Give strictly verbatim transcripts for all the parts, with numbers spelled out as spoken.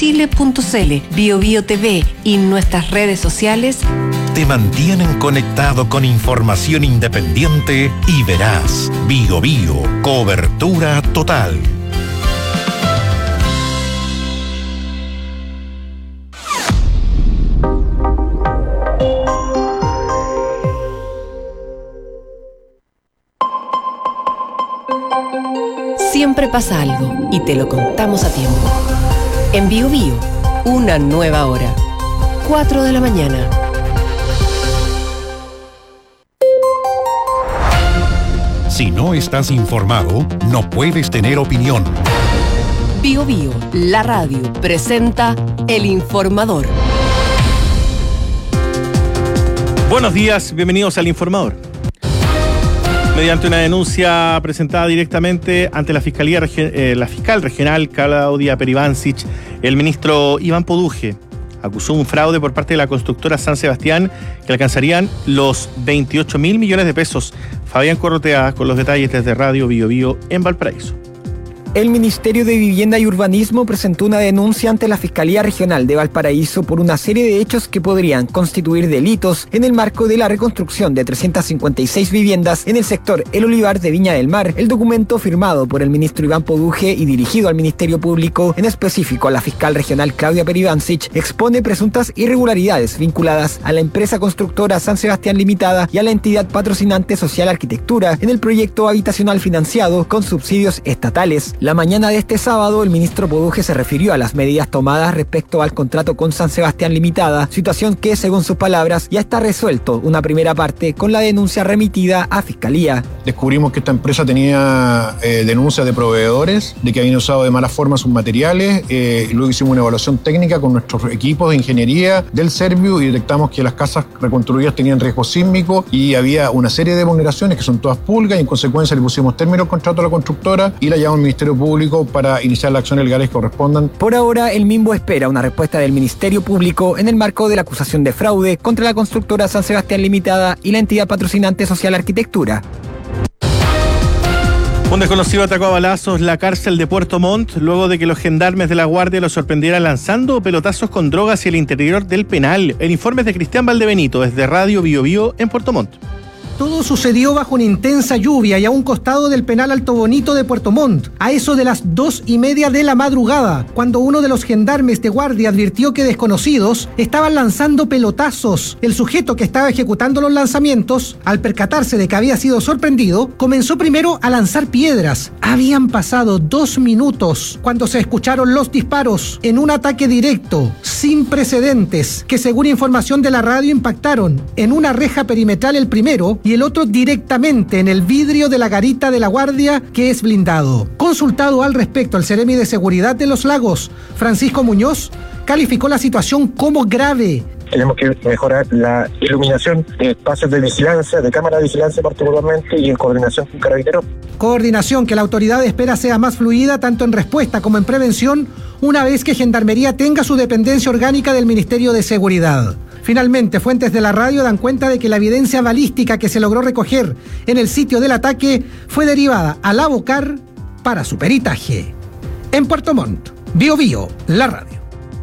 chile punto c l, BioBio T V y nuestras redes sociales te mantienen conectado con información independiente y veraz. BioBio, cobertura total. Siempre pasa algo y te lo contamos a tiempo. En BioBio, una nueva hora. cuatro de la mañana. Si no estás informado, no puedes tener opinión. BioBio, la radio, presenta El Informador. Buenos días, bienvenidos al Informador. Mediante una denuncia presentada directamente ante la Fiscalía eh, la fiscal regional Claudia Peribancic, el ministro Iván Poduje acusó un fraude por parte de la constructora San Sebastián que alcanzarían los veintiocho mil millones de pesos. Fabián Corrotea con los detalles desde Radio BioBio en Valparaíso. El Ministerio de Vivienda y Urbanismo presentó una denuncia ante la Fiscalía Regional de Valparaíso por una serie de hechos que podrían constituir delitos en el marco de la reconstrucción de trescientas cincuenta y seis viviendas en el sector El Olivar de Viña del Mar. El documento firmado por el ministro Iván Poduje y dirigido al Ministerio Público, en específico a la fiscal regional Claudia Peribancic, expone presuntas irregularidades vinculadas a la empresa constructora San Sebastián Limitada y a la entidad patrocinante Social Arquitectura en el proyecto habitacional financiado con subsidios estatales. La mañana de este sábado, el ministro Poduje se refirió a las medidas tomadas respecto al contrato con San Sebastián Limitada, situación que, según sus palabras, ya está resuelto una primera parte con la denuncia remitida a Fiscalía. Descubrimos que esta empresa tenía eh, denuncias de proveedores, de que habían usado de mala forma sus materiales, eh, luego hicimos una evaluación técnica con nuestros equipos de ingeniería del Serviu y detectamos que las casas reconstruidas tenían riesgo sísmico y había una serie de vulneraciones que son todas públicas y en consecuencia le pusimos término al contrato a la constructora y la llamamos al Ministerio Público para iniciar las acciones legales que correspondan. Por ahora, el MIMBO espera una respuesta del Ministerio Público en el marco de la acusación de fraude contra la constructora San Sebastián Limitada y la entidad patrocinante Social Arquitectura. Un desconocido atacó a balazos la cárcel de Puerto Montt luego de que los gendarmes de la Guardia lo sorprendieran lanzando pelotazos con drogas hacia el interior del penal. El informe es de Cristian Valdebenito desde Radio BioBio en Puerto Montt. Todo sucedió bajo una intensa lluvia y a un costado del penal Alto Bonito de Puerto Montt, a eso de las dos y media de la madrugada, cuando uno de los gendarmes de guardia advirtió que desconocidos estaban lanzando pelotazos. El sujeto que estaba ejecutando los lanzamientos, al percatarse de que había sido sorprendido, comenzó primero a lanzar piedras. Habían pasado dos minutos cuando se escucharon los disparos en un ataque directo, sin precedentes, que según información de la radio impactaron en una reja perimetral el primero y el otro directamente en el vidrio de la garita de la Guardia, que es blindado. Consultado al respecto al Seremi de Seguridad de Los Lagos, Francisco Muñoz, calificó la situación como grave. Tenemos que mejorar la iluminación de espacios de vigilancia, de cámara de vigilancia particularmente, y en coordinación con Carabineros. Coordinación que la autoridad espera sea más fluida tanto en respuesta como en prevención, una vez que Gendarmería tenga su dependencia orgánica del Ministerio de Seguridad. Finalmente, fuentes de la radio dan cuenta de que la evidencia balística que se logró recoger en el sitio del ataque fue derivada a la Bocar para su peritaje. En Puerto Montt, BioBio, la radio.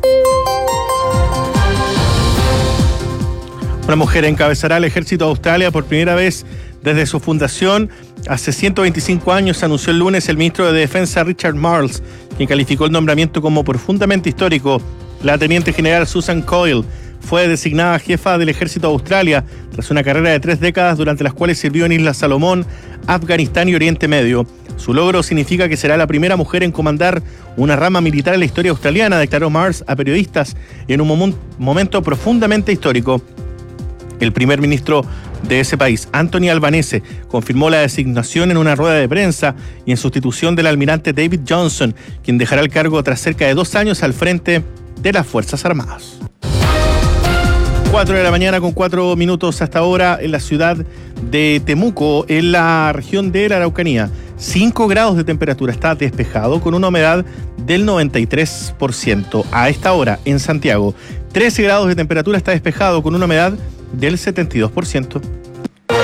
Una mujer encabezará el ejército de Australia por primera vez desde su fundación. Hace ciento veinticinco años, anunció el lunes el ministro de Defensa Richard Marles, quien calificó el nombramiento como profundamente histórico. La teniente general Susan Coyle fue designada jefa del ejército de Australia tras una carrera de tres décadas durante las cuales sirvió en Islas Salomón, Afganistán y Oriente Medio. Su logro significa que será la primera mujer en comandar una rama militar en la historia australiana, declaró Marles a periodistas en un mom- momento profundamente histórico. El primer ministro de ese país, Anthony Albanese, confirmó la designación en una rueda de prensa y en sustitución del almirante David Johnson, quien dejará el cargo tras cerca de dos años al frente de las Fuerzas Armadas. cuatro de la mañana con cuatro minutos hasta ahora en la ciudad de Temuco, en la región de la Araucanía. cinco grados de temperatura, está despejado con una humedad del noventa y tres por ciento. A esta hora en Santiago, trece grados de temperatura, está despejado con una humedad del setenta y dos por ciento.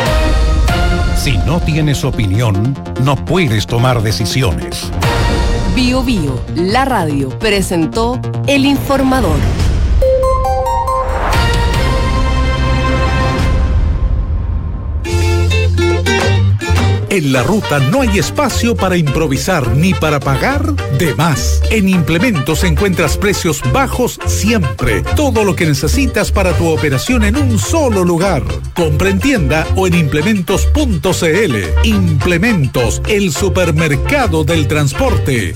Si no tienes opinión, no puedes tomar decisiones. Bio Bio, la radio, presentó El Informador. En la ruta no hay espacio para improvisar ni para pagar de más. En Implementos encuentras precios bajos siempre. Todo lo que necesitas para tu operación en un solo lugar. Compra en tienda o en implementos punto cl. Implementos, el supermercado del transporte.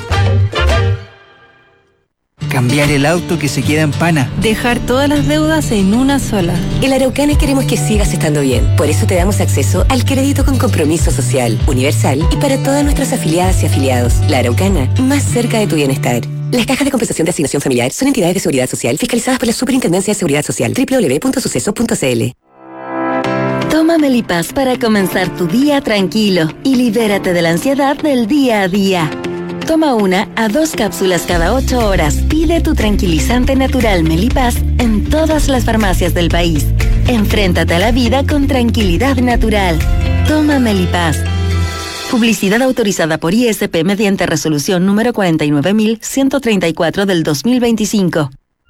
Cambiar el auto que se queda en pana. Dejar todas las deudas en una sola. En Araucana queremos que sigas estando bien. Por eso te damos acceso al crédito con compromiso social, universal y para todas nuestras afiliadas y afiliados. La Araucana, más cerca de tu bienestar. Las cajas de compensación de asignación familiar son entidades de seguridad social fiscalizadas por la Superintendencia de Seguridad Social. doble u doble u doble u punto suceso punto cl. Toma Melipaz para comenzar tu día tranquilo y libérate de la ansiedad del día a día. Toma una a dos cápsulas cada ocho horas. Pide tu tranquilizante natural Melipaz en todas las farmacias del país. Enfréntate a la vida con tranquilidad natural. Toma Melipaz. Publicidad autorizada por I S P mediante resolución número cuarenta y nueve mil ciento treinta y cuatro del dos mil veinticinco.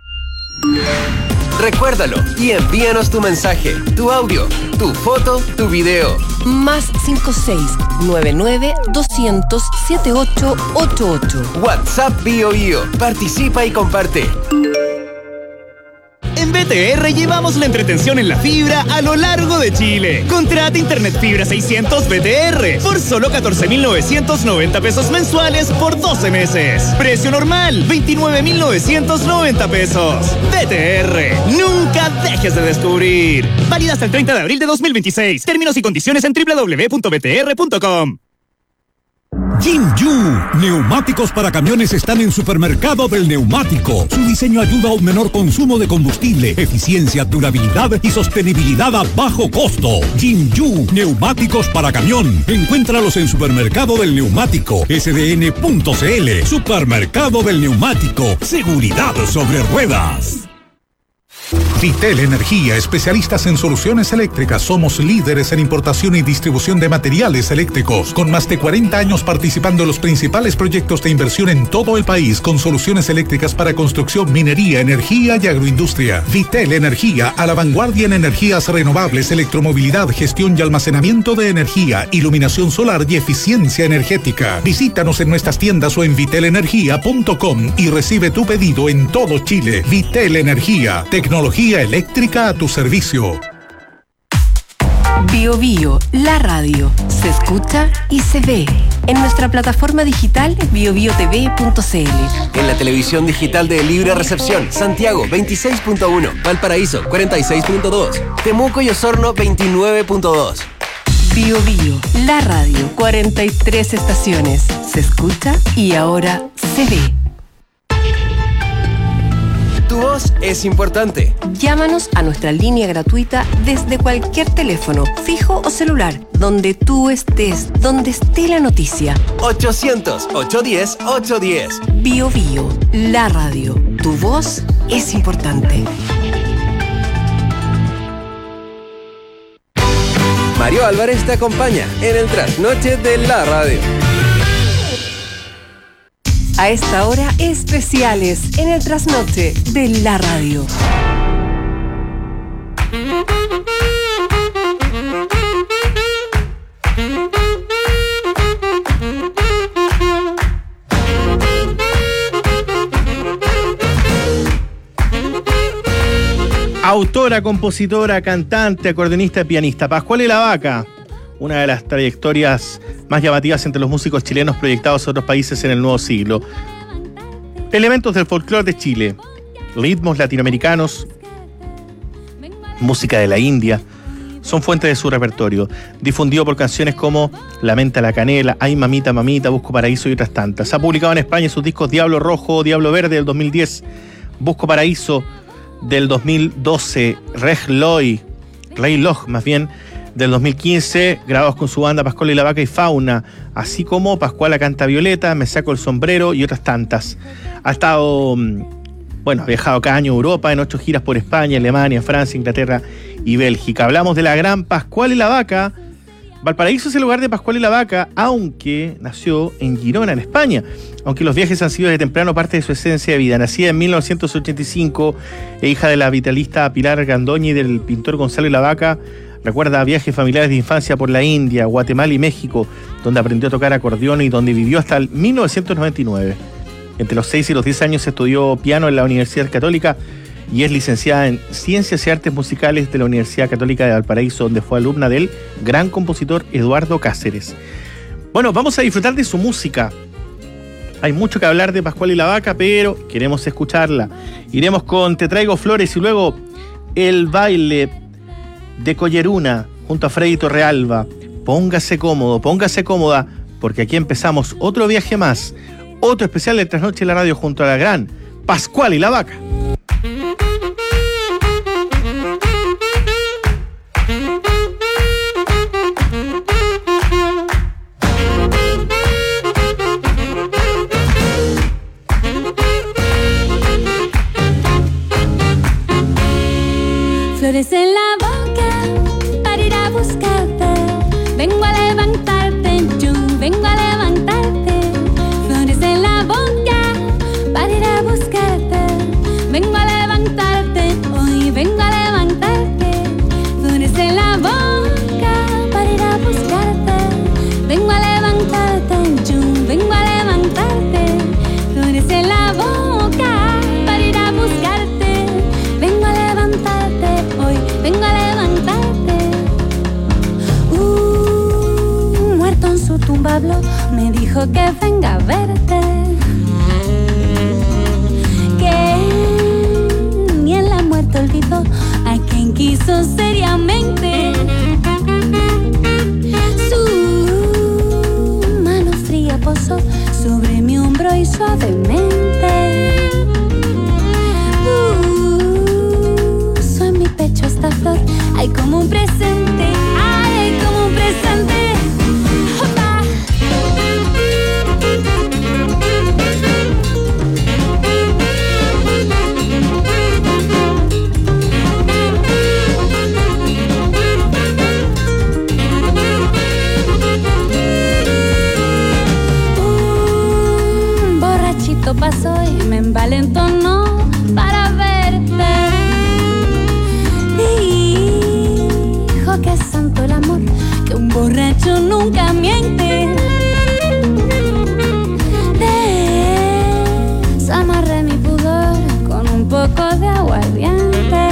Recuérdalo y envíanos tu mensaje, tu audio, tu foto, tu video. Más cinco seis nueve nueve doscientos setenta y ocho ochenta y ocho. WhatsApp Bio Bio. Participa y comparte. En B T R llevamos la entretención en la fibra a lo largo de Chile. Contrata Internet Fibra seiscientos B T R por solo catorce mil novecientos noventa pesos mensuales por doce meses. Precio normal, veintinueve mil novecientos noventa pesos. B T R, nunca dejes de descubrir. Válida hasta el treinta de abril de dos mil veintiséis. Términos y condiciones en doble u doble u doble u punto b t r punto com. Jinju, neumáticos para camiones están en Supermercado del Neumático. Su diseño ayuda a un menor consumo de combustible, eficiencia, durabilidad y sostenibilidad a bajo costo. Jinju, neumáticos para camión. Encuéntralos en Supermercado del Neumático, s d n punto c l. Supermercado del Neumático, seguridad sobre ruedas. Vitel Energía, especialistas en soluciones eléctricas. Somos líderes en importación y distribución de materiales eléctricos, con más de cuarenta años participando en los principales proyectos de inversión en todo el país, con soluciones eléctricas para construcción, minería, energía y agroindustria. Vitel Energía, a la vanguardia en energías renovables, electromovilidad, gestión y almacenamiento de energía, iluminación solar y eficiencia energética. Visítanos en nuestras tiendas o en vitel energía punto com y recibe tu pedido en todo Chile. Vitel Energía, tecnología eléctrica a tu servicio. Bio Bio, la radio, se escucha y se ve en nuestra plataforma digital bio bio t v punto c l. En la televisión digital de Libre Recepción, Santiago veintiséis punto uno, Valparaíso cuarenta y seis punto dos, Temuco y Osorno veintinueve punto dos. Bio Bio, la radio, cuarenta y tres estaciones, se escucha y ahora se ve. Tu voz es importante. Llámanos a nuestra línea gratuita desde cualquier teléfono, fijo o celular, donde tú estés, donde esté la noticia. ochocientos, ochocientos diez, ochocientos diez. Bio Bio, la radio. Tu voz es importante. Mario Álvarez te acompaña en el trasnoche de la radio. A esta hora, especiales en el trasnoche de la radio. Autora, compositora, cantante, acordeonista, pianista. Pascuala y la Vaca, una de las trayectorias más llamativas entre los músicos chilenos proyectados a otros países en el nuevo siglo. Elementos del folclore de Chile, ritmos latinoamericanos, música de la India, son fuentes de su repertorio, difundido por canciones como Lamenta la Canela, Ay Mamita Mamita, Busco Paraíso y otras tantas. Ha publicado en España sus discos Diablo Rojo, Diablo Verde del dos mil diez, Busco Paraíso del dos mil doce, Reg Loi, Rey Loj más bien, del dos mil quince, grabados con su banda Pascuala y la Vaca y Fauna, así como Pascuala Canta Violeta, Me Saco el Sombrero y otras tantas. Ha estado, bueno, ha viajado cada año a Europa en ocho giras por España, Alemania, Francia, Inglaterra y Bélgica. Hablamos de la gran Pascuala y la Vaca, Valparaíso es el lugar de Pascual y la Vaca, aunque nació en Girona, en España. Aunque los viajes han sido desde temprano parte de su esencia de vida. Nacida en mil novecientos ochenta y cinco, e hija de la vitalista Pilar Gandoñi y del pintor Gonzalo y la Vaca, recuerda viajes familiares de infancia por la India, Guatemala y México, donde aprendió a tocar acordeón y donde vivió hasta el mil novecientos noventa y nueve. Entre los seis y los diez años estudió piano en la Universidad Católica y es licenciada en Ciencias y Artes Musicales de la Universidad Católica de Valparaíso, donde fue alumna del gran compositor Eduardo Cáceres. Bueno, vamos a disfrutar de su música. Hay mucho que hablar de Pascual y la Vaca, pero queremos escucharla. Iremos con Te Traigo Flores y luego El Baile de Colleruna junto a Freddy Torrealba. Póngase cómodo, póngase cómoda, porque aquí empezamos otro viaje más, otro especial de Trasnoche en la Radio junto a la gran Pascual y la Vaca. Flores en la boca para ir a buscarte. Vengo a levantarte, yo vengo a levantarte. Flores en la boca para ir a buscarte. Vengo a levantarte, hoy vengo a levantarte. Flores en la boca para ir a buscarte. Vengo a levantarte, yo vengo a levantarte. Flores en la boca para ir a buscarte. Vengo a levantarte, hoy vengo a levantarte. Uh, muerto en su tumba habló, me dijo que venga a verte. Que ni en la muerte olvidó a quien quiso seriamente. Su mano fría posó sobre mi hombro y suavemente puso en mi pecho esta flor. Hay como un presente, ay, hay como un presente. Opa. Un borrachito pasó y me envalentonó para verte. Dijo que es santo el amor, que un borracho nunca miente. Desamarré mi pudor con un poco de aguardiente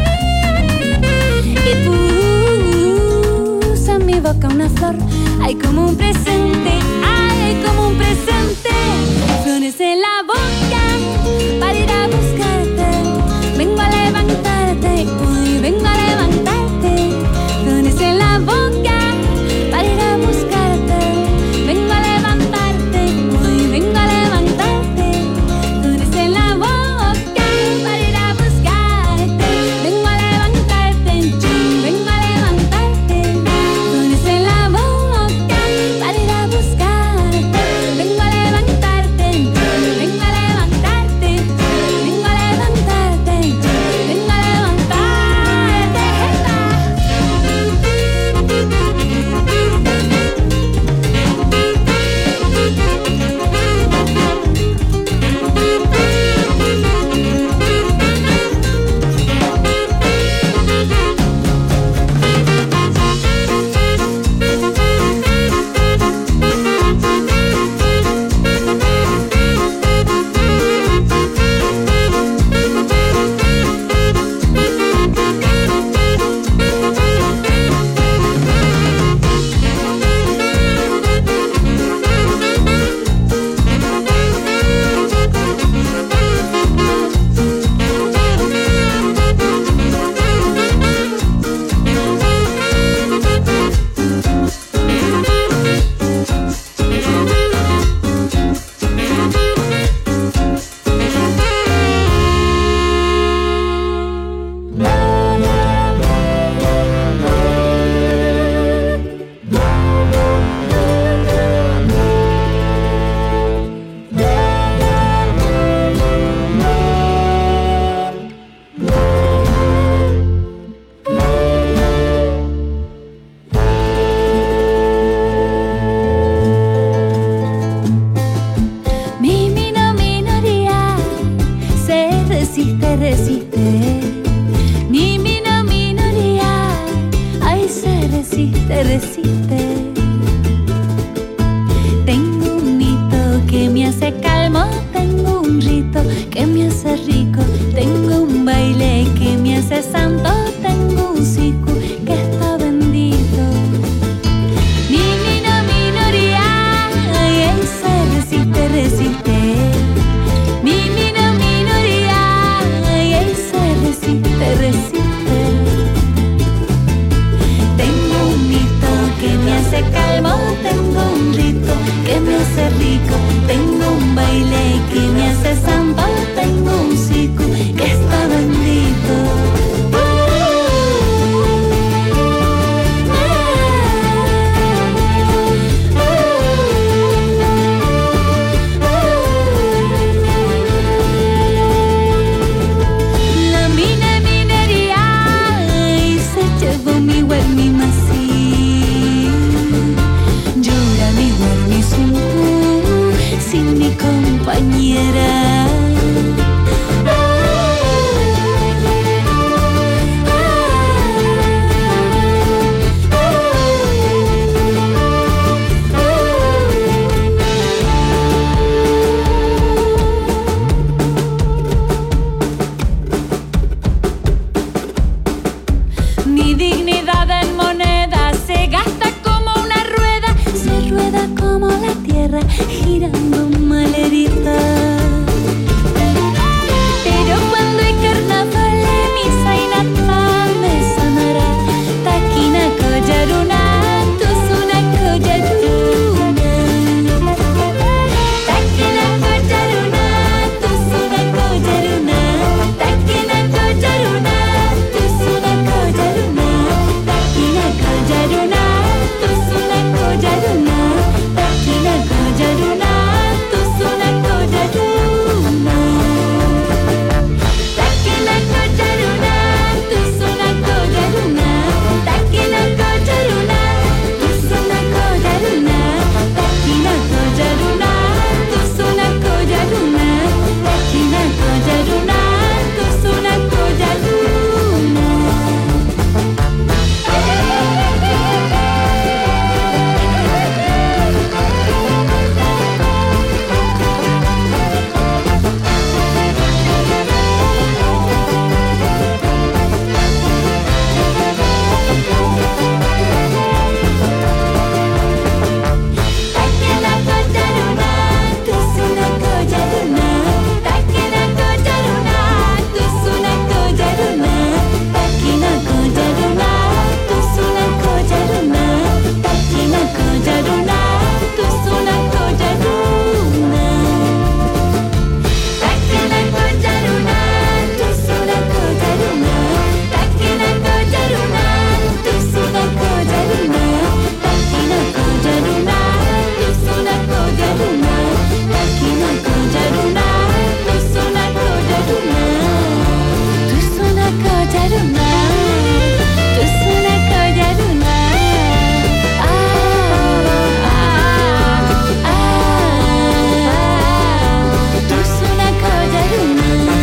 y puse en mi boca una flor. Hay como un presente, ay, hay como un presente. Flores en la boca para ir a buscarte. Vengo a levantarte, hoy vengo a levantarte. Flores en la boca para ir a buscarte. Vengo a levantarte, hoy vengo a levantarte. Flores en la boca para ir a buscarte. Vengo a levantarte, yo vengo a levantarte. Flores en la boca para ir a buscarte. resiste, resiste. Ni mi no minoría, ay, se resiste, resiste. Tengo un mito que me hace calmo, tengo un rito que me hace rico, tengo un baile que me hace santo, tengo un siku que está bendito. Ni mi no minoría, ay, ay, se resiste, resiste. Ni mi no minoría, ay, ay, se resiste, resiste. Tengo un mito que me hace calmo, tengo un rito que me hace rico, tengo un baile que me hace santo, tengo un siku que está bendito. La mina minería y se llevó mi web, mi masí. Llora mi web, mi sunku, sin mi compañera. Mi dignidad en moneda se gasta como una rueda, se rueda como la tierra, girando malherida. Pero cuando hay carnaval, misa y natal me sanará. Taquina collaruna, tuzuna collaruna. Taquina collaruna, tuzuna collaruna. Taquina collaruna, tuzuna collaruna. Taquina collaruna, tuzuna collaruna. Taquina collaruna, tuzuna collaruna. Taquina collaruna, tuzuna collaruna. Taquina collaruna, tuzuna collaruna. Taquina collaruna, tuzuna collaruna. Taquina collaruna, tuzuna collaruna. Taquina collaruna, tuzuna collaruna. Taquina collaruna, tuzuna collaruna. Taquina collaruna, tuzuna collaruna. Taquina collaruna, tuzuna collaruna. Taquina collaruna, tuzuna collaruna. Taquina collaruna, tuzuna collaruna. Taquina collaruna, tuzuna collaruna. Taquina collaruna, tuzuna collaruna. Tuzuna collaruna, tuzuna collaruna. Ah, ah, ah, tuzuna collaruna.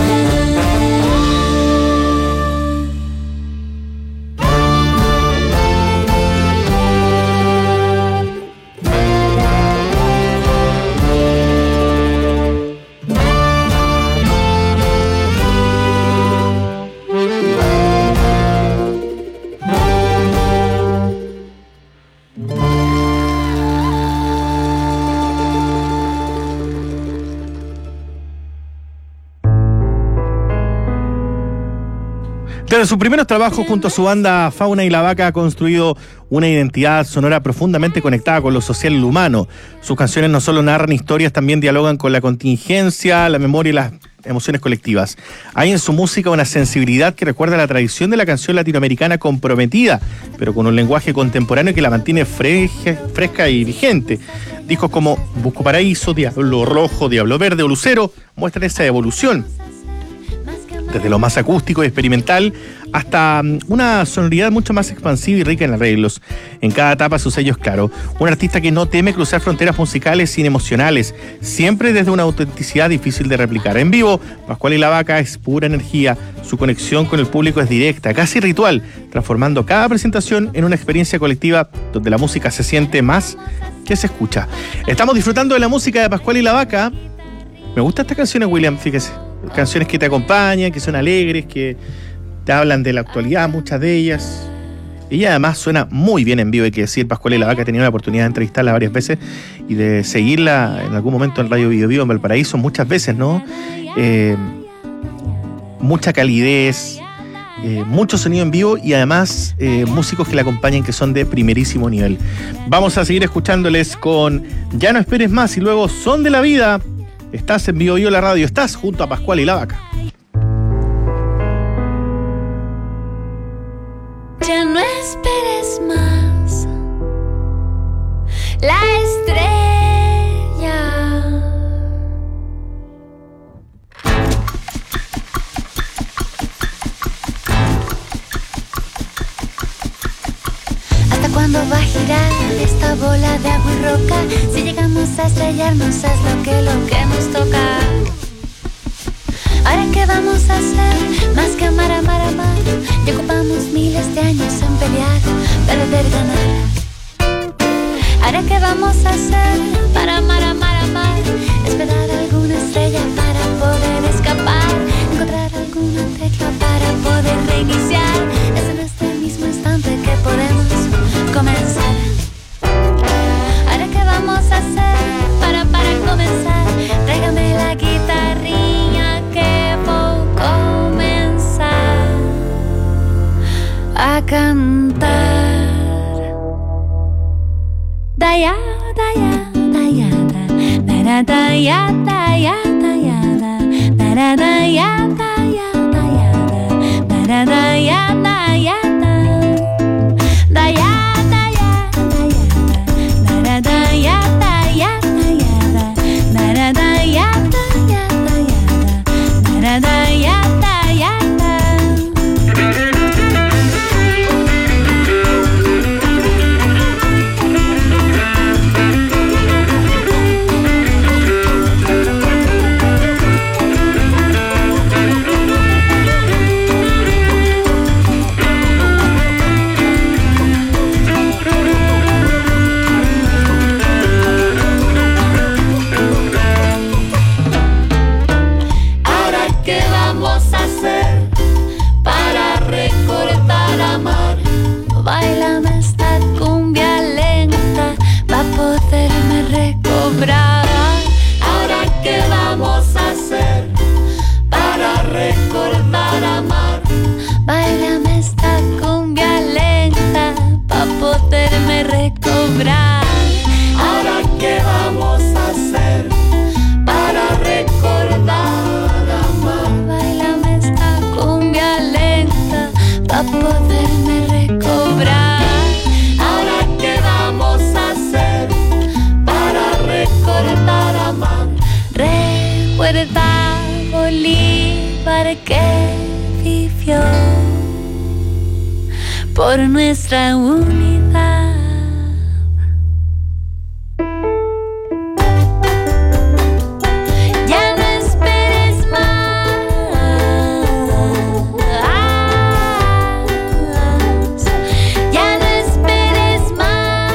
Desde sus primeros trabajos junto a su banda Fauna y la Vaca ha construido una identidad sonora profundamente conectada con lo social y lo humano. Sus canciones no solo narran historias, también dialogan con la contingencia, la memoria y las emociones colectivas. Hay en su música una sensibilidad que recuerda la tradición de la canción latinoamericana comprometida, pero con un lenguaje contemporáneo que la mantiene fresca, fresca y vigente. Discos como Busco Paraíso, Diablo Rojo, Diablo Verde o Lucero muestran esa evolución. desde lo más acústico y experimental hasta una sonoridad mucho más expansiva y rica en arreglos. En cada etapa su sello es claro. Un artista que no teme cruzar fronteras musicales y emocionales, siempre desde una autenticidad difícil de replicar. En vivo, Pascual y la Vaca es pura energía, su conexión con el público es directa, casi ritual, transformando cada presentación en una experiencia colectiva donde la música se siente más que se escucha. Estamos disfrutando de la música de Pascual y la Vaca. Me gustan estas canciones, William, fíjese. Canciones que te acompañan, que son alegres, que te hablan de la actualidad, muchas de ellas. Ella además suena muy bien en vivo, hay que decir. Pascual y la Vaca he tenido la oportunidad de entrevistarla varias veces y de seguirla en algún momento en Radio Bio Bio en Valparaíso, muchas veces, ¿no? Eh, mucha calidez, eh, mucho sonido en vivo y además eh, músicos que la acompañan que son de primerísimo nivel. Vamos a seguir escuchándoles con Ya no esperes más y luego Son de la Vida. Estás en Bio Bio la radio, estás junto a Pascual y la Vaca. Ya no esperes más la estrella. ¿Hasta cuándo va a girar esta bola de agua y roca? Si llegamos a estrellarnos es lo que, lo que nos toca. Ahora qué vamos a hacer, más que amar, amar, amar. Ya ocupamos miles de años en pelear, perder, ganar. Ahora qué vamos a hacer, para amar, amar, amar. Esperar alguna estrella para poder escapar. Encontrar alguna tecla para poder reiniciar. Es en este mismo instante que podemos comenzar. Ahora qué vamos a hacer, para, para comenzar. Tráigame la guitarrilla que voy a comenzar a cantar. Daya, daya, daya, da, da, daya, daya, daya, da, da, daya, daya, daya, da, da, daya, daya, da, daya, daya, daya, da, da, daya, daya, daya, da, da, daya, daya, daya, da, da, daya, daya, da. Báilame esta cumbia lenta pa' poderme recobrar. Ahora qué vamos a hacer para recordar amar. Báilame esta cumbia lenta pa' poderme recobrar. Ahora qué vamos a hacer para recordar amar. Báilame esta cumbia lenta pa' poderme recobrar. Ahora qué vamos a hacer para recordar amar. Recuerda Bolívar que vivió por nuestra unidad. Ya no esperes más. Ya no esperes más.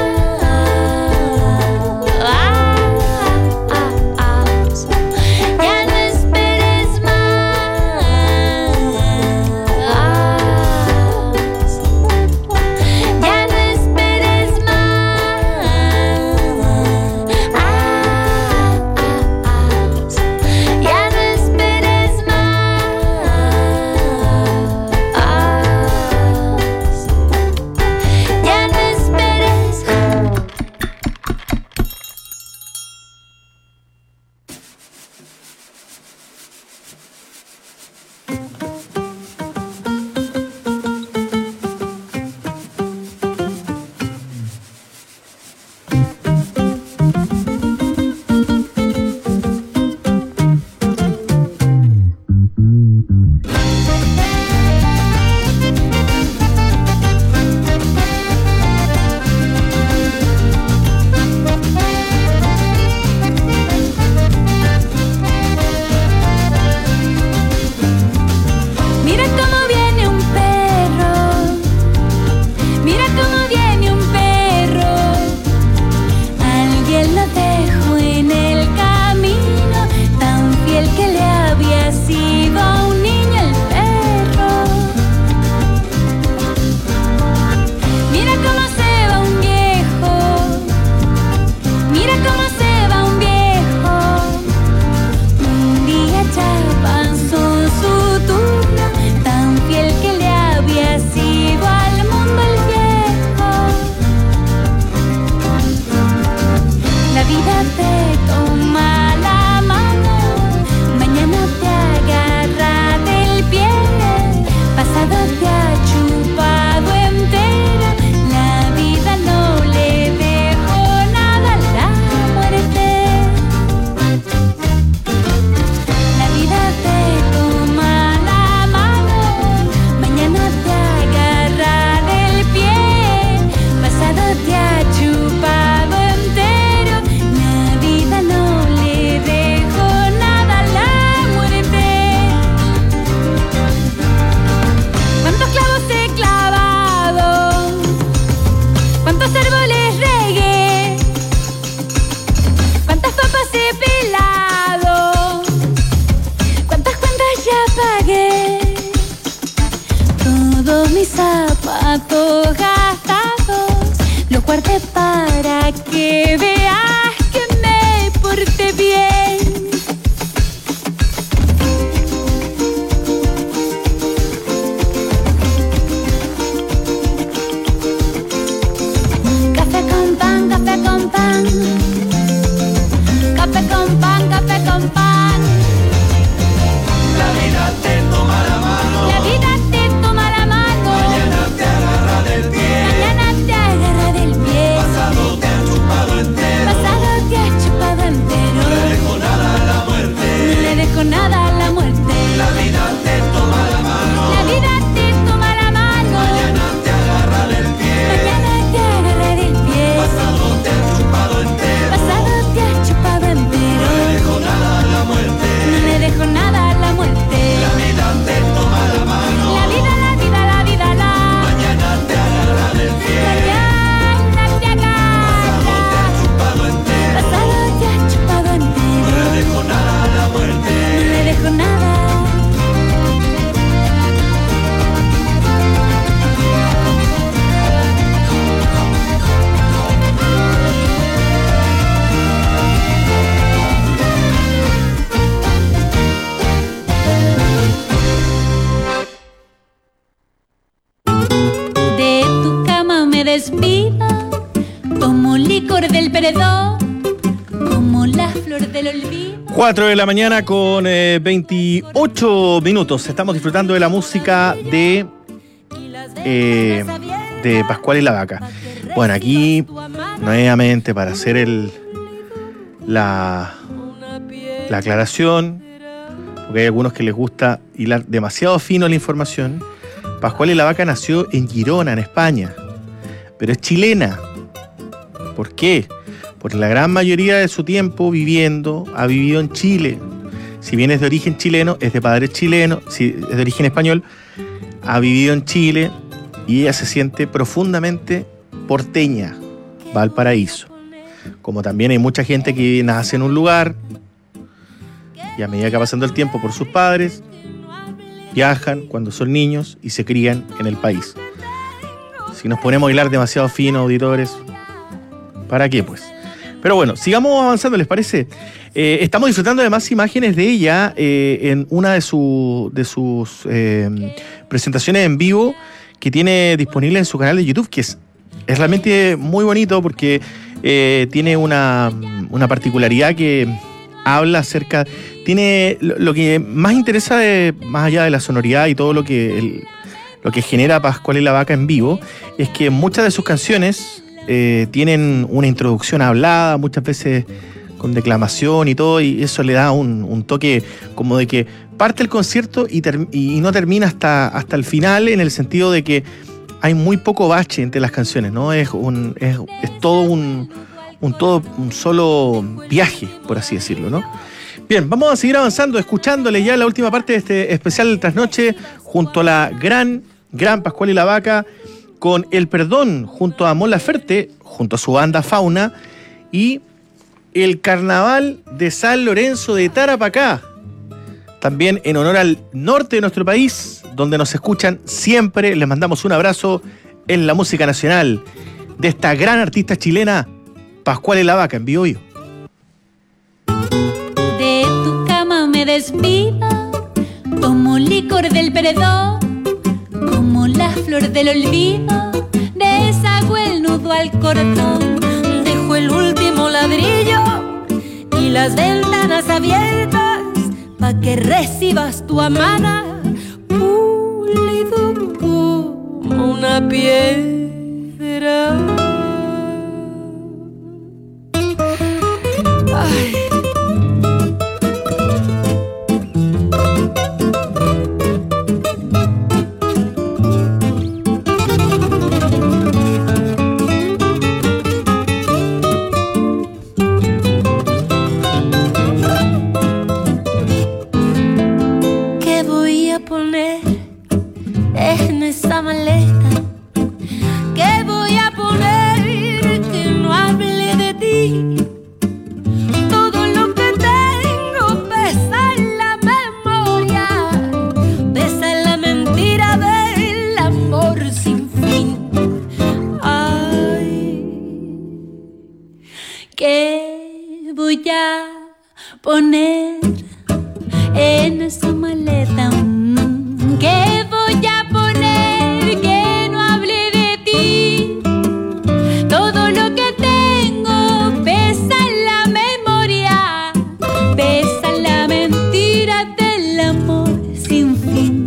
Ya no esperes más. Ya no esperes zapatos gastados los guardé para que veas que me porté bien. Café con pan, café con pan. Café con pan, café con pan. La vida te toma la mano. La vida te toma la mano. Mañana te agarra del pie. Mañana te agarra del pie. Pasado te ha chupado entero. Pasado te ha chupado entero. No le dejo nada a la muerte. No le dejo nada a la muerte. La vida te toma la mano. La vida te toma la mano. Mañana te agarra del pie. Mañana te agarra del pie. Pasado te ha chupado entero. Pasado te ha chupado entero. No le dejo nada a la muerte. No le dejo nada a la muerte. La vida te toma la mano. La vida, la vida, la vida, la. Mañana te agarra del pie. Mañana te agarra. Pasado te ha chupado entero. Pasado te ha chupado entero. No le dejo nada a la muerte. No le dejo nada. De tu cama me despido, como licor del perdón, como la flor del olvido. cuatro de la mañana con eh, veintiocho minutos. Estamos disfrutando de la música de, eh, de Pascual y la Vaca. Bueno, aquí nuevamente para hacer el la, la aclaración, porque hay algunos que les gusta hilar demasiado fino la información. Pascual y la Vaca nació en Girona, en España, pero es chilena. ¿Por qué? Porque la gran mayoría de su tiempo viviendo ha vivido en Chile. Si bien es de origen chileno, es de padres chilenos, si es de origen español, ha vivido en Chile y ella se siente profundamente porteña, Valparaíso. Como también hay mucha gente que nace en un lugar y a medida que va pasando el tiempo por sus padres, viajan cuando son niños y se crían en el país. Si nos ponemos a hilar demasiado fino, auditores, ¿para qué pues? Pero bueno, sigamos avanzando, ¿les parece? Eh, estamos disfrutando de más imágenes de ella eh, en una de, su, de sus eh, presentaciones en vivo que tiene disponible en su canal de YouTube, que es, es realmente muy bonito porque eh, tiene una, una particularidad que habla acerca... Tiene lo, lo que más interesa, de, más allá de la sonoridad y todo lo que, el, lo que genera Pascual y la Vaca en vivo, es que muchas de sus canciones eh, tienen una introducción hablada, muchas veces con declamación y todo, y eso le da un, un toque como de que parte el concierto y, ter, y no termina hasta, hasta el final, en el sentido de que hay muy poco bache entre las canciones, ¿no? Es, un, es, es todo un, un, todo un solo viaje, por así decirlo, ¿no? Bien, vamos a seguir avanzando, escuchándole ya la última parte de este especial del Trasnoche junto a la gran, gran Pascual y la Vaca, con El Perdón junto a Mon Laferte, junto a su banda Fauna, y el Carnaval de San Lorenzo de Tarapacá, también en honor al norte de nuestro país, donde nos escuchan siempre. Les mandamos un abrazo en la música nacional de esta gran artista chilena, Pascual y la Vaca, en Vivo Vivo. De tu cama me despido, como licor del perdón, como la flor del olvido, deshago el nudo al cordón, dejo el último ladrillo y las ventanas abiertas, pa' que recibas tu amada, pulido como una piedra. Ay. En esa maleta, ¿qué voy a poner que no hable de ti? Todo lo que tengo pesa en la memoria, pesa en la mentira del amor poner en esa maleta? ¿Qué voy a poner que no hable de ti? Todo lo que tengo pesa en la memoria, pesa en la mentira del amor sin fin.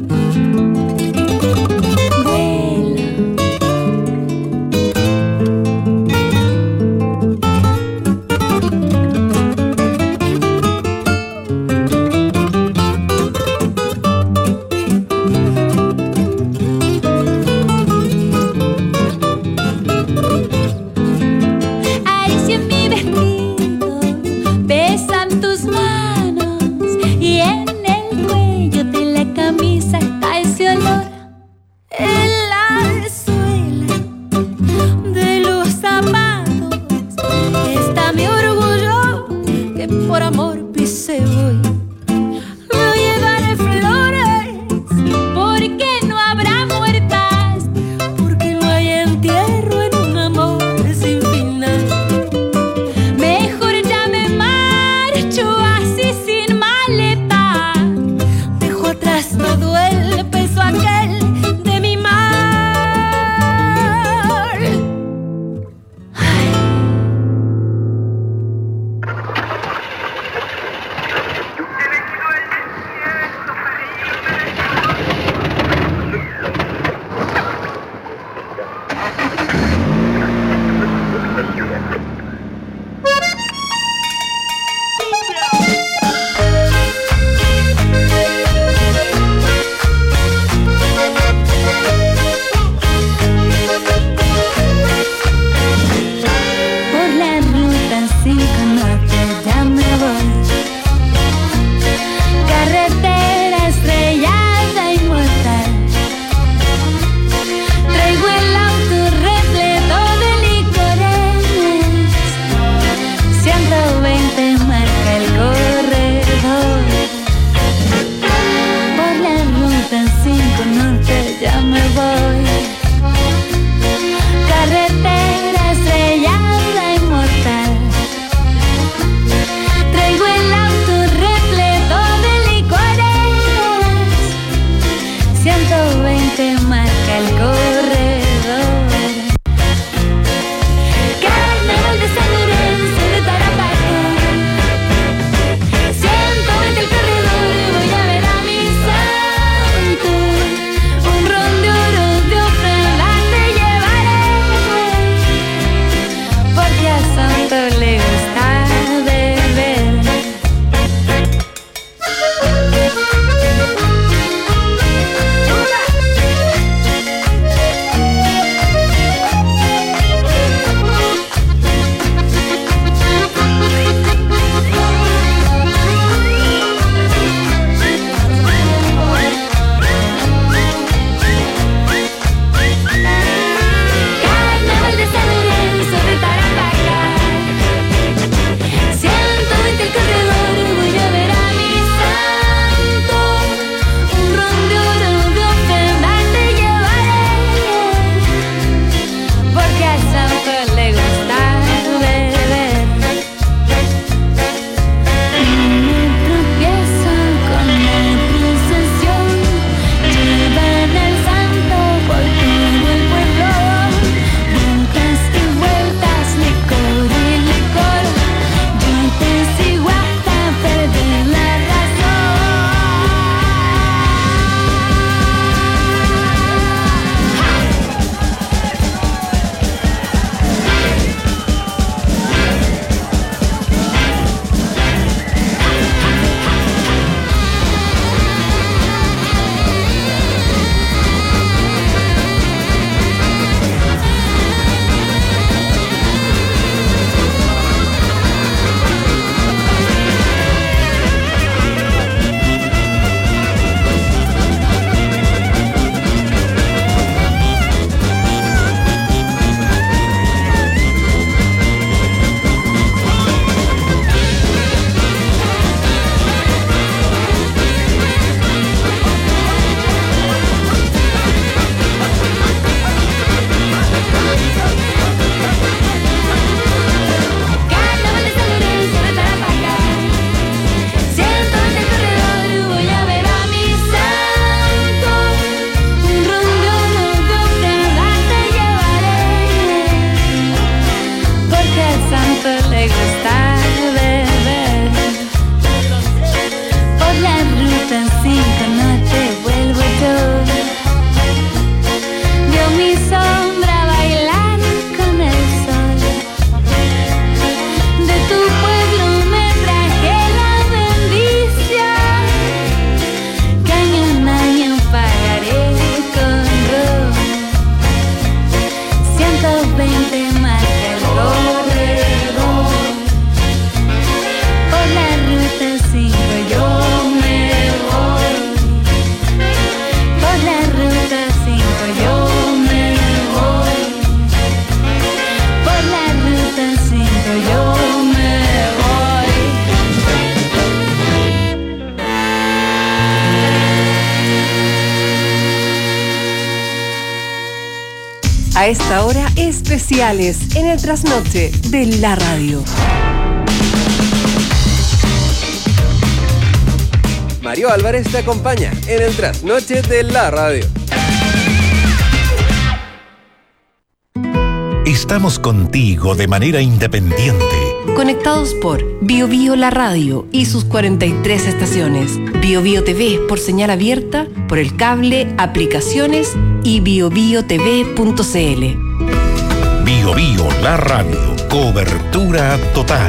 A esta hora, especiales en el trasnoche de la radio. Mario Álvarez te acompaña en el trasnoche de la radio. Estamos contigo de manera independiente. Conectados por Bio Bio La Radio y sus cuarenta y tres estaciones. Bio Bio T V por señal abierta, por el cable, aplicaciones y bio bio t v punto c l. Bio Bio La Radio. Cobertura total.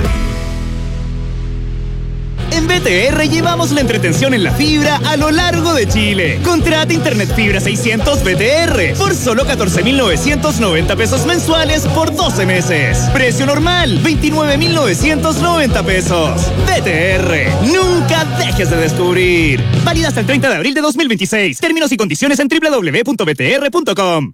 En B T R llevamos la entretención en la fibra a lo largo de Chile. Contrata Internet Fibra seiscientos B T R por solo catorce mil novecientos noventa pesos mensuales por doce meses. Precio normal, veintinueve mil novecientos noventa pesos. B T R, nunca dejes de descubrir. Válida hasta el treinta de abril de dos mil veintiséis. Términos y condiciones en doble u doble u doble u punto b t r punto com.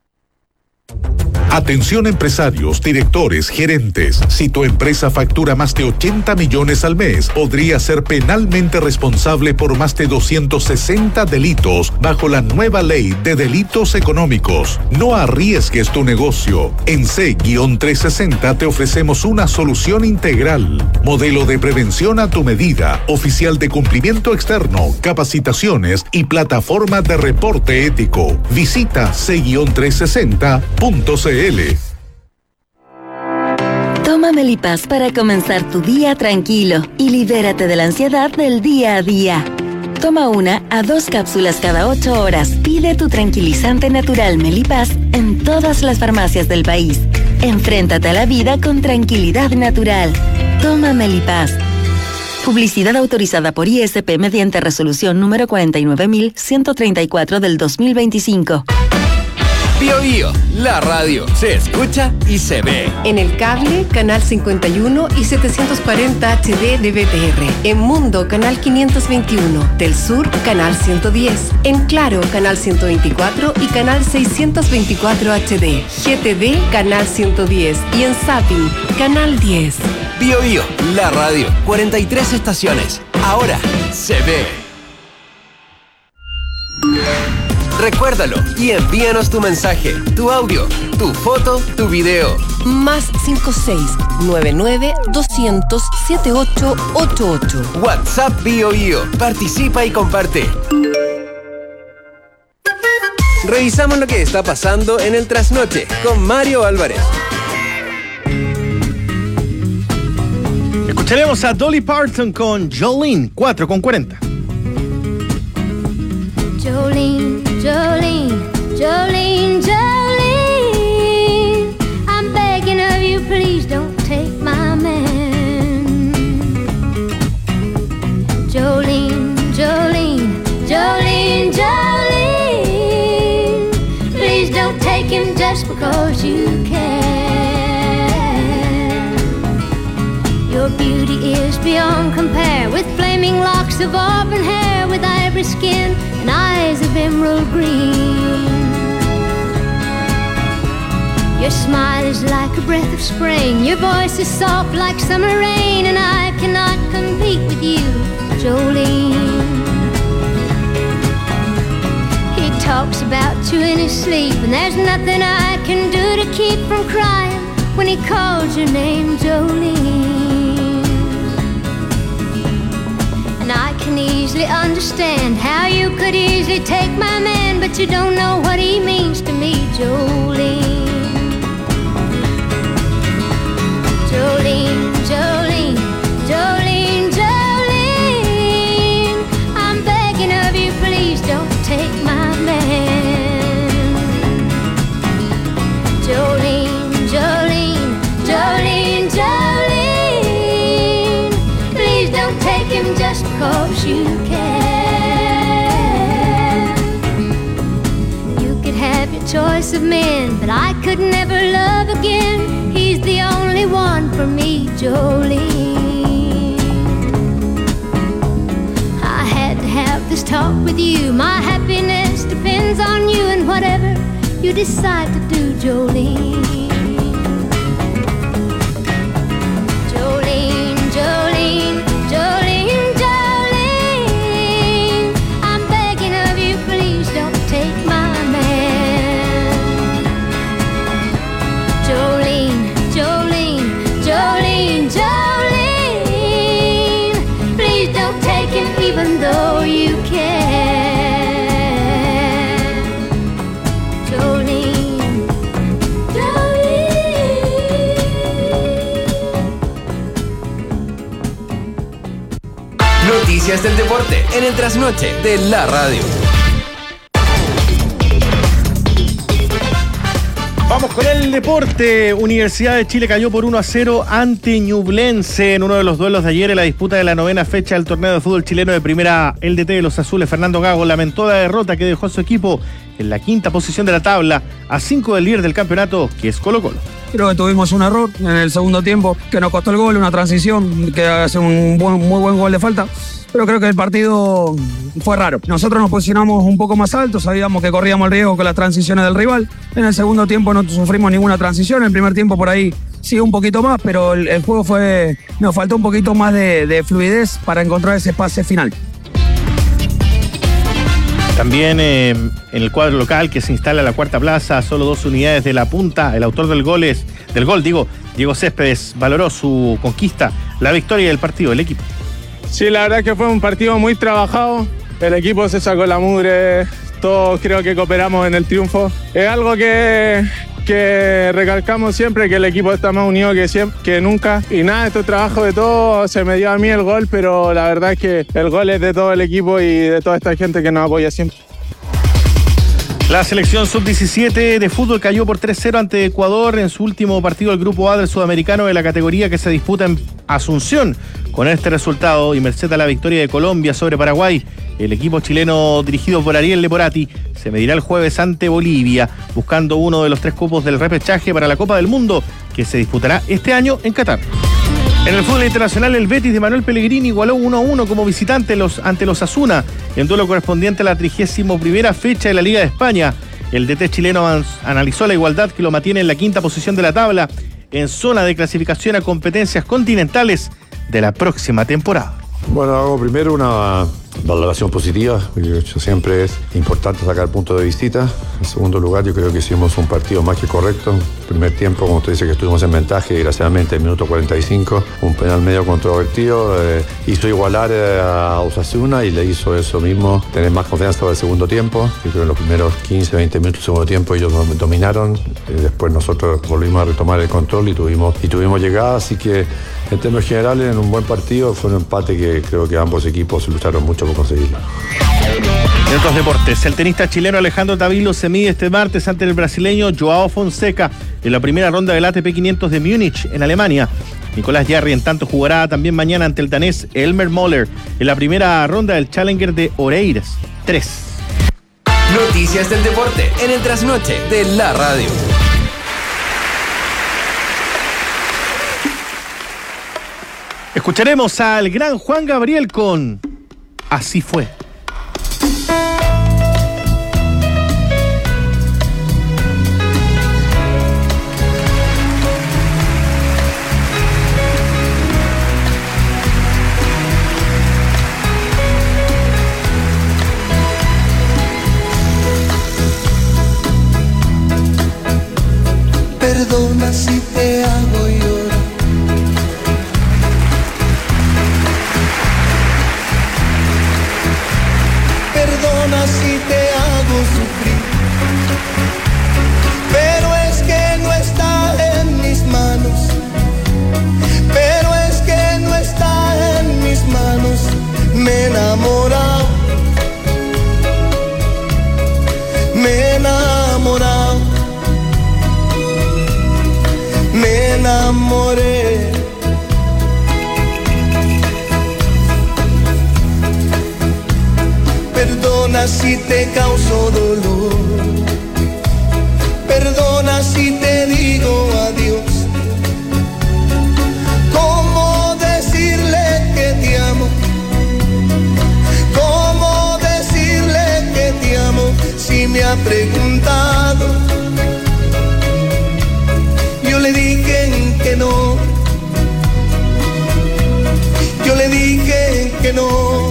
Atención empresarios, directores, gerentes. Si tu empresa factura más de ochenta millones al mes, podría ser penalmente responsable por más de doscientos sesenta delitos bajo la nueva ley de delitos económicos. No arriesgues tu negocio. En C trescientos sesenta te ofrecemos una solución integral. Modelo de prevención a tu medida, oficial de cumplimiento externo, capacitaciones y plataforma de reporte ético. Visita C trescientos sesenta punto c l. Toma Melipaz para comenzar tu día tranquilo y libérate de la ansiedad del día a día. Toma una a dos cápsulas cada ocho horas. Pide tu tranquilizante natural Melipaz en todas las farmacias del país. Enfréntate a la vida con tranquilidad natural. Toma Melipaz. Publicidad autorizada por I S P mediante resolución número cuarenta y nueve mil ciento treinta y cuatro del dos mil veinticinco. Bio Bio, la radio, se escucha y se ve. En el cable, canal cincuenta y uno y setecientos cuarenta H D de B T R. En Mundo, canal quinientos veintiuno. Del Sur, canal ciento diez. En Claro, canal ciento veinticuatro y canal seiscientos veinticuatro H D. G T D, canal ciento diez. Y en Zapping, canal diez. Bio Bio, la radio, cuarenta y tres estaciones. Ahora se ve. Recuérdalo y envíanos tu mensaje, tu audio, tu foto, tu video. Más cinco seis nueve nueve doscientos setenta y ocho ochenta y ocho. WhatsApp Bio Bio. Participa y comparte. Revisamos lo que está pasando en el trasnoche con Mario Álvarez. Escucharemos a Dolly Parton con Jolene, cuatro con cuarenta. Jolene, Jolene, Jolene, Jolene, I'm begging of you, please don't take my man. Jolene, Jolene, Jolene, Jolene, please don't take him just because you can. Your beauty is beyond compare, with flaming locks of auburn hair, with ivory skin and eyes of emerald green. Your smile is like a breath of spring, your voice is soft like summer rain, and I cannot compete with you, Jolene. He talks about you in his sleep, and there's nothing I can do to keep from crying when he calls your name, Jolene. And I can easily understand how you could easily take my man, but you don't know what he means to me, Jolene. Jolene, Jolene, Jolene, Jolene, I'm begging of you, please don't take my man. Jolene, Jolene, Jolene, Jolene, please don't take him just because you can. You could have your choice of men, but I could never love again. He's the only one for me, Jolene. I had to have this talk with you. My happiness depends on you, and whatever you decide to do, Jolene. Jolene, Jolene, Jolene, Jolene, I'm begging of you, please don't take my man. Noticias del deporte en el trasnoche de la radio. Vamos con el deporte. Universidad de Chile cayó por uno a cero ante Ñublense en uno de los duelos de ayer en la disputa de la novena fecha del torneo de fútbol chileno de primera. El D T de los azules, Fernando Gago, lamentó la derrota que dejó a su equipo en la quinta posición de la tabla, a cinco del líder del campeonato, que es Colo-Colo. Creo que tuvimos un error en el segundo tiempo que nos costó el gol, una transición que hace un buen, muy buen gol de falta. Pero creo que el partido fue raro. Nosotros nos posicionamos un poco más alto, sabíamos que corríamos el riesgo con las transiciones del rival. En el segundo tiempo no sufrimos ninguna transición, en el primer tiempo por ahí sí un poquito más, pero el, el juego fue, nos faltó un poquito más de, de fluidez para encontrar ese pase final. También eh, en el cuadro local, que se instala en la cuarta plaza, a solo dos unidades de la punta, el autor del gol, es, del gol digo, Diego Céspedes, valoró su conquista, la victoria del partido del equipo. Sí, la verdad es que fue un partido muy trabajado, el equipo se sacó la mugre, todos creo que cooperamos en el triunfo. Es algo que, que recalcamos siempre, que el equipo está más unido que, siempre, que nunca. Y nada, esto es trabajo de todos, se me dio a mí el gol, pero la verdad es que el gol es de todo el equipo y de toda esta gente que nos apoya siempre. La selección sub diecisiete de fútbol cayó por tres cero ante Ecuador en su último partido del Grupo A del Sudamericano de la categoría que se disputa en Asunción. Con este resultado y merced a la victoria de Colombia sobre Paraguay, el equipo chileno dirigido por Ariel Leporati se medirá el jueves ante Bolivia, buscando uno de los tres cupos del repechaje para la Copa del Mundo que se disputará este año en Qatar. En el fútbol internacional, el Betis de Manuel Pellegrini igualó uno a uno como visitante los, ante los Asuna, en duelo correspondiente a la trigésima primera fecha de la Liga de España. El D T chileno analizó la igualdad que lo mantiene en la quinta posición de la tabla, en zona de clasificación a competencias continentales de la próxima temporada. Bueno, hago primero una valoración positiva, porque siempre es importante sacar punto de visita. En segundo lugar, yo creo que hicimos un partido más que correcto. El primer tiempo, como usted dice, que estuvimos en ventaja, y desgraciadamente en el minuto cuarenta y cinco, un penal medio controvertido, eh, hizo igualar eh, a Osasuna y le hizo eso mismo, tener más confianza para el segundo tiempo. Yo creo que en los primeros quince, veinte minutos del segundo tiempo ellos dominaron, y después nosotros volvimos a retomar el control y tuvimos, y tuvimos llegada, así que en términos generales, en un buen partido, fue un empate que creo que ambos equipos lucharon mucho por conseguirlo. En otros deportes, el tenista chileno Alejandro Tavilo se mide este martes ante el brasileño Joao Fonseca en la primera ronda del A T P quinientos de Múnich, en Alemania. Nicolás Jarry, en tanto, jugará también mañana ante el danés Elmer Moller en la primera ronda del Challenger de Oreiras tres. Noticias del deporte en el trasnoche de la radio. Escucharemos al gran Juan Gabriel con Así Fue. Perdona si te hago llorar. Perdona si te hago sufrir. Pero es que no está en mis manos. Pero es que no está en mis manos. Me he enamorado. Me he enamorado. Me enamoré. Perdona si te causo dolor. Perdona si te digo adiós. ¿Cómo decirle que te amo? ¿Cómo decirle que te amo? Si me ha preguntado, yo le dije que no. Yo le dije que no.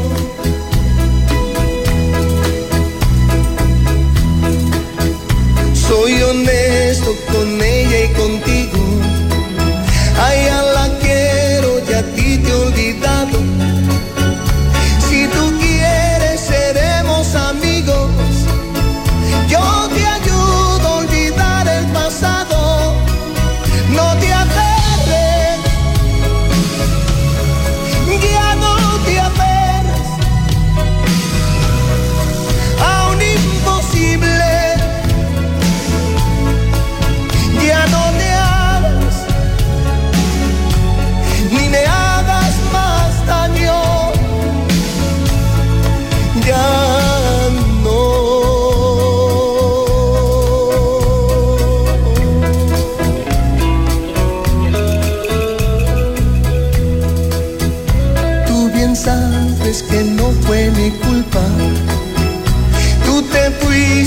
Soy honesto con ella y contigo. A ella la quiero y a ti te he olvidado. Si tú quieres seremos amigos. Yo te ayudo a olvidar.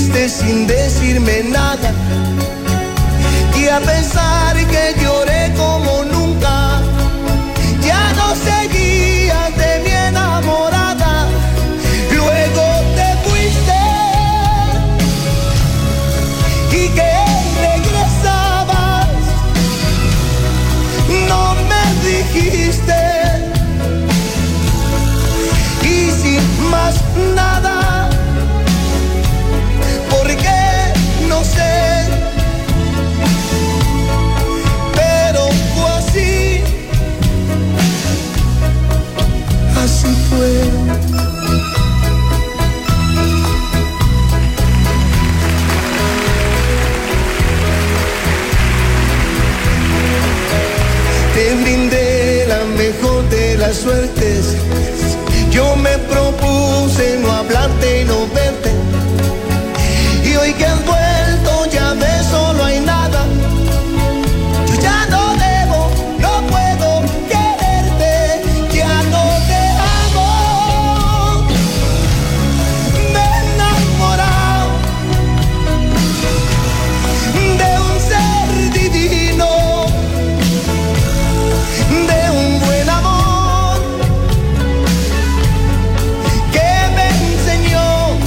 fuiste sin decirme nada. Y a pesar que lloré como nunca, ya no seguías de mi enamorada. Luego te fuiste y que regresabas, no me dijiste. Y sin más nada, porque no sé, pero fue así, así fue. Te brindé la mejor de las suertes. Yo me propuse no hablarte y no verte. Y hoy que has vuelto ya ves, solo hay nada. Yo ya no debo, no puedo quererte. Ya no te amo. Me he enamorado de un ser divino, de un buen amor que me enseñó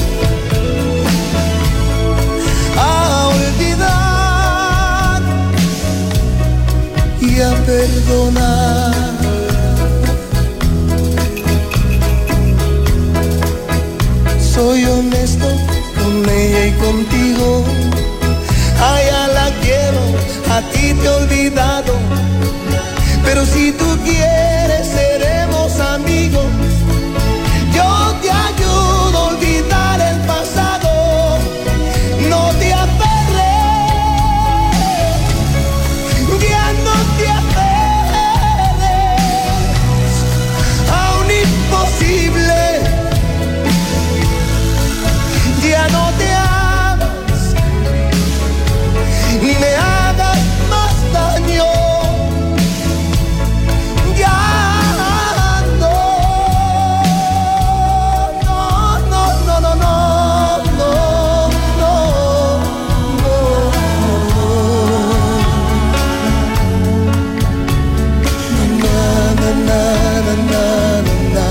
a olvidar y a perdonar. Soy honesto con ella y contigo. A ella la quiero, a ti te he olvidado. Pero si tú quieres seremos amigos. Yo te ayudo a olvidar el pasado. No te aferres, ya no te aferres a un imposible. Ya no te amas, ni me hagas más daño. Ya no, no, no, no, no, no, no, no, na, na, na, na, na, na.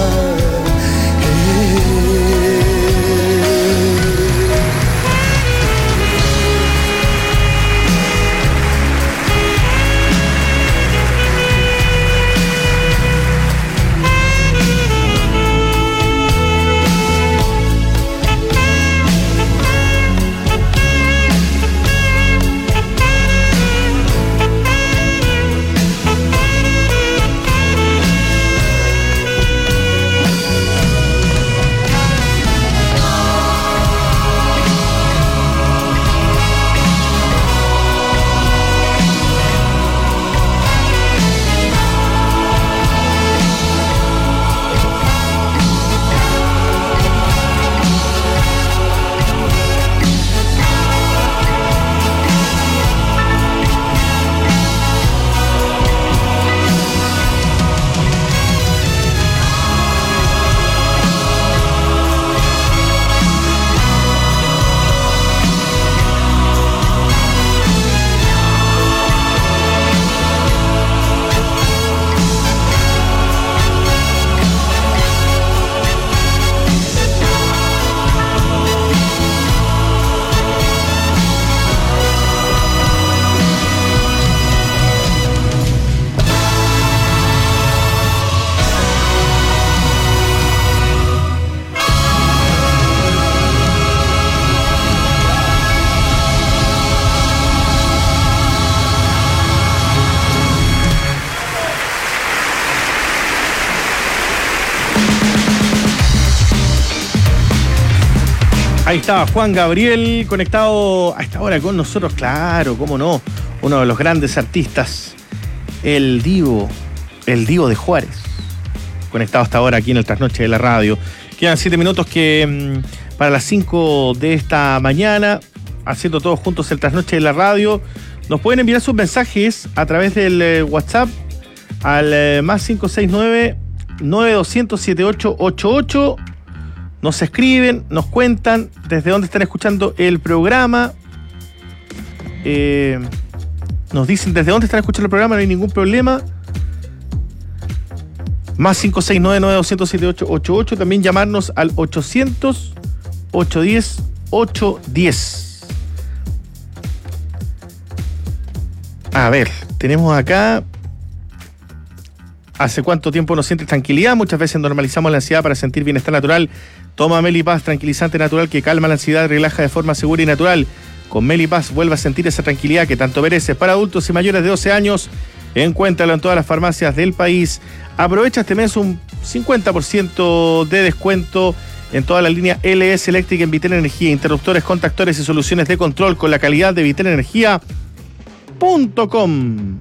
Ahí estaba Juan Gabriel conectado a esta hora con nosotros, claro, cómo no, uno de los grandes artistas, el Divo, el Divo de Juárez, conectado hasta ahora aquí en el Trasnoche de la Radio. Quedan siete minutos que para las cinco de esta mañana, haciendo todos juntos el Trasnoche de la Radio. Nos pueden enviar sus mensajes a través del eh, WhatsApp al eh, más cinco seis nueve, nueve dos cero cero, siete ocho ocho ocho. nos escriben, nos cuentan desde dónde están escuchando el programa. Eh, nos dicen desde dónde están escuchando el programa, no hay ningún problema. Más cinco seis nueve nueve dos cero siete ocho ocho ocho. También llamarnos al ochocientos, ochocientos diez, ochocientos diez. A ver, tenemos acá. ¿Hace cuánto tiempo no sientes tranquilidad? Muchas veces normalizamos la ansiedad para sentir bienestar natural. Toma Melipaz, tranquilizante natural que calma la ansiedad y relaja de forma segura y natural. Con Melipaz vuelve a sentir esa tranquilidad que tanto mereces. Para adultos y mayores de doce años, encuéntralo en todas las farmacias del país. Aprovecha este mes un cincuenta por ciento de descuento en toda la línea L S Eléctrica en Vitel Energía. Interruptores, contactores y soluciones de control con la calidad de vitel energía punto com.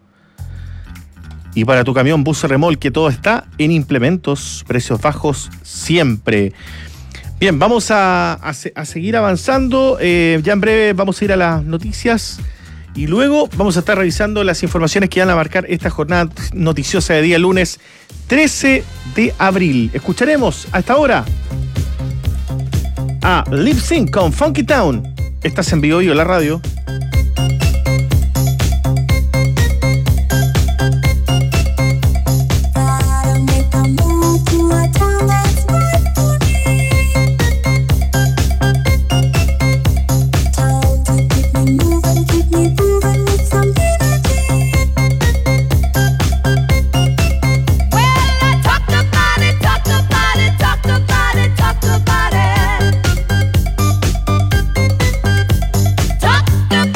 Y para tu camión, bus o remolque, todo está en implementos, precios bajos siempre. Bien, vamos a, a, a seguir avanzando. Eh, ya en breve vamos a ir a las noticias y luego vamos a estar revisando las informaciones que van a marcar esta jornada noticiosa de día lunes trece de abril. Escucharemos hasta ahora a Lip Sync con Funky Town. Estás en Vivo Vivo, la radio. Talk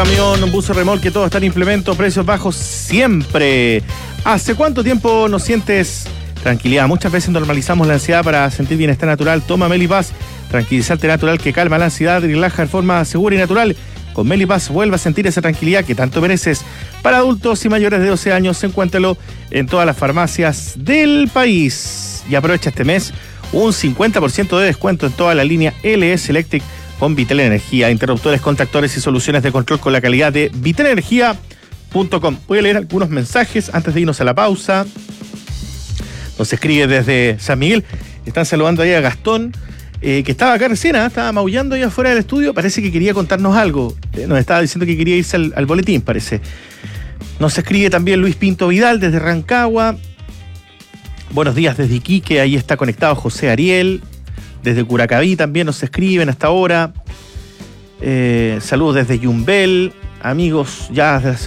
camión, bus o remolque, todo está en implemento, precios bajos siempre. ¿Hace cuánto tiempo no sientes tranquilidad? Muchas veces normalizamos la ansiedad para sentir bienestar natural. Toma Melipaz, tranquilizante natural que calma la ansiedad y relaja de forma segura y natural. Con Melipaz vuelva a sentir esa tranquilidad que tanto mereces. Para adultos y mayores de doce años, encuéntralo en todas las farmacias del país. Y aprovecha este mes un cincuenta por ciento de descuento en toda la línea L S Electric con Vitel Energía, interruptores, contactores y soluciones de control con la calidad de vitel energía punto com. Voy a leer algunos mensajes antes de irnos a la pausa. Nos escribe desde San Miguel. Están saludando ahí a Gastón, eh, que estaba acá recién, ¿eh? Estaba maullando ahí afuera del estudio. Parece que quería contarnos algo. Eh, nos estaba diciendo que quería irse al, al boletín, parece. Nos escribe también Luis Pinto Vidal desde Rancagua. Buenos días desde Iquique. Ahí está conectado José Ariel. Desde Curacaví también nos escriben hasta ahora. Eh, saludos desde Yumbel. Amigos, ya